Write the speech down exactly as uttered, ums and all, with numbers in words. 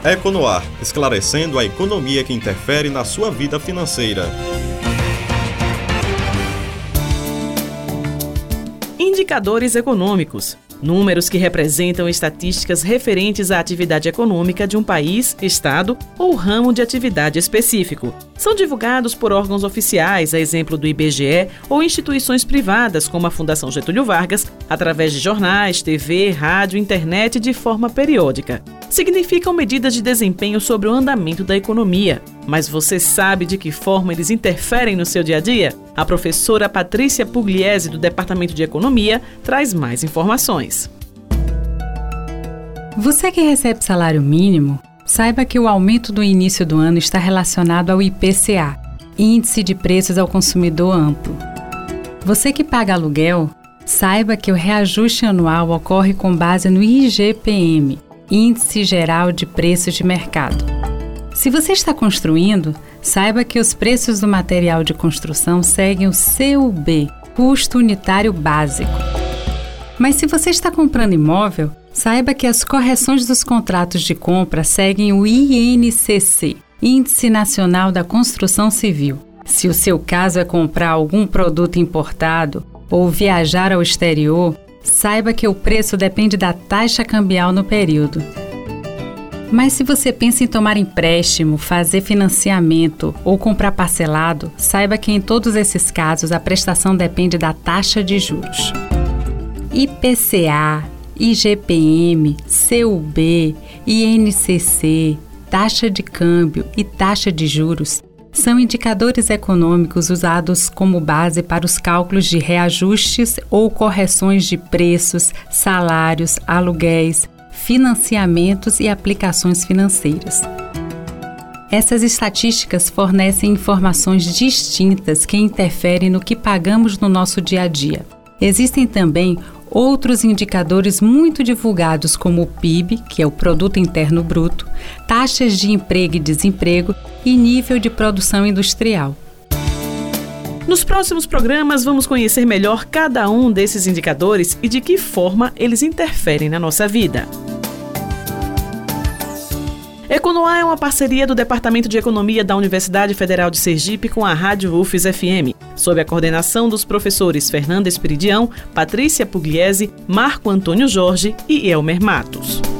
Econoar, esclarecendo a economia que interfere na sua vida financeira. Indicadores econômicos. Números que representam estatísticas referentes à atividade econômica de um país, estado ou ramo de atividade específico. São divulgados por órgãos oficiais, a exemplo do I B G E, ou instituições privadas, como a Fundação Getúlio Vargas, através de jornais, T V, rádio, internet, de forma periódica. Significam medidas de desempenho sobre o andamento da economia. Mas você sabe de que forma eles interferem no seu dia a dia? A professora Patrícia Pugliese, do Departamento de Economia, traz mais informações. Você que recebe salário mínimo, saiba que o aumento do início do ano está relacionado ao I P C A, Índice de Preços ao Consumidor Amplo. Você que paga aluguel, saiba que o reajuste anual ocorre com base no I G P M, Índice Geral de Preços de Mercado. Se você está construindo, saiba que os preços do material de construção seguem o C U B, Custo Unitário Básico. Mas se você está comprando imóvel, saiba que as correções dos contratos de compra seguem o I N C C, Índice Nacional da Construção Civil. Se o seu caso é comprar algum produto importado ou viajar ao exterior, saiba que o preço depende da taxa cambial no período. Mas se você pensa em tomar empréstimo, fazer financiamento ou comprar parcelado, saiba que em todos esses casos a prestação depende da taxa de juros. I P C A, I G P M, C U B, I N C C, taxa de câmbio e taxa de juros são indicadores econômicos usados como base para os cálculos de reajustes ou correções de preços, salários, aluguéis, financiamentos e aplicações financeiras. Essas estatísticas fornecem informações distintas que interferem no que pagamos no nosso dia a dia. Existem também outros indicadores muito divulgados como o P I B, que é o Produto Interno Bruto, taxas de emprego e desemprego e nível de produção industrial. Nos próximos programas vamos conhecer melhor cada um desses indicadores e de que forma eles interferem na nossa vida. Econoar é uma parceria do Departamento de Economia da Universidade Federal de Sergipe com a Rádio U F S F M, sob a coordenação dos professores Fernanda Esperidião, Patrícia Pugliese, Marco Antônio Jorge e Elmer Matos.